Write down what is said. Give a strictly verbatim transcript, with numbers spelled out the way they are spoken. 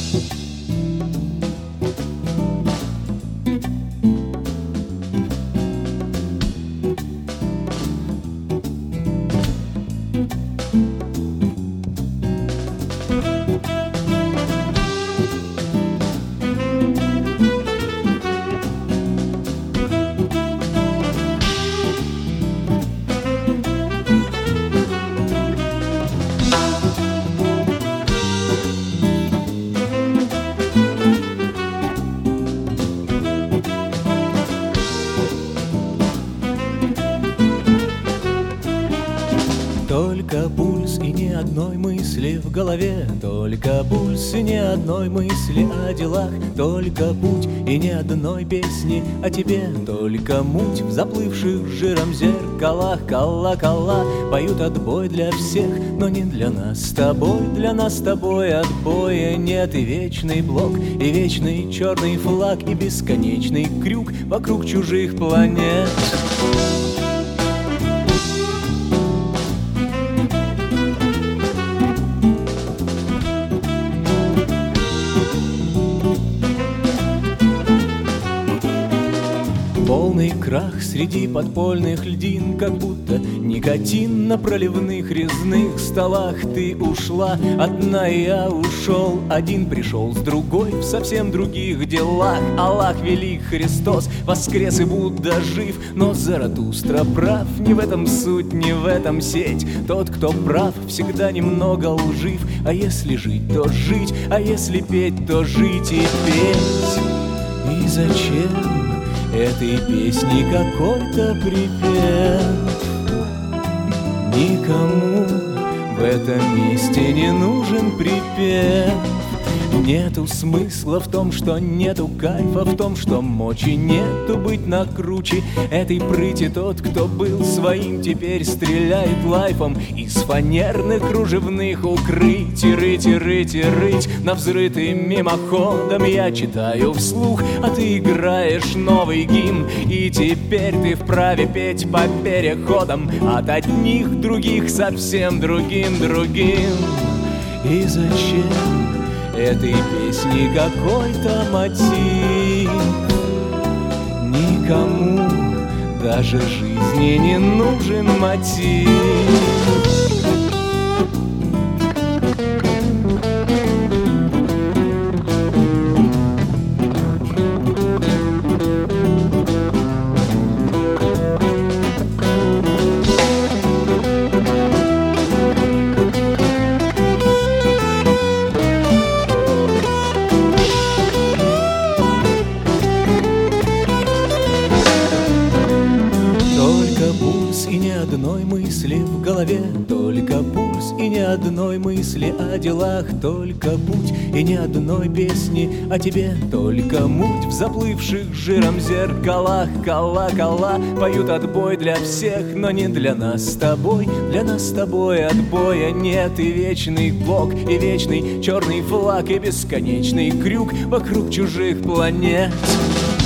Только пульс и ни одной мысли в голове, только пульс и ни одной мысли о делах, только путь и ни одной песни о тебе, только муть в заплывших жиром зеркалах. Колокола поют отбой для всех, но не для нас с тобой. Для нас с тобой отбоя нет, и вечный блок, и вечный черный флаг, и бесконечный крюк вокруг чужих планет. Полный крах среди подпольных льдин, как будто никотин на проливных резных столах. Ты ушла одна, и я ушел один, пришел с другой в совсем других делах. Аллах велик, Христос воскрес и Будда жив, но Заратустра прав, не в этом суть, не в этом сеть. Тот, кто прав, всегда немного лжив. А если жить, то жить, а если петь, то жить и петь. И зачем этой песни какой-то припев? Никому в этом месте не нужен припев. Нету смысла в том, что нету кайфа, в том, что мочи нету быть накруче этой прыти. Тот, кто был своим, теперь стреляет лайфом из фанерных кружевных укрытий. Рыть и рыть и рыть навзрытый мимоходом я читаю вслух, а ты играешь новый гимн. И теперь ты вправе петь по переходам от одних других совсем другим другим. И зачем этой песни какой-то мотив? Никому даже жизни не нужен мотив. И ни одной мысли в голове, только пульс и ни одной мысли о делах, только путь и ни одной песни о тебе, только муть в заплывших жиром зеркалах. Колокола поют отбой для всех, но не для нас с тобой. Для нас с тобой отбоя нет, и вечный блок, и вечный черный флаг, и бесконечный крюк вокруг чужих планет.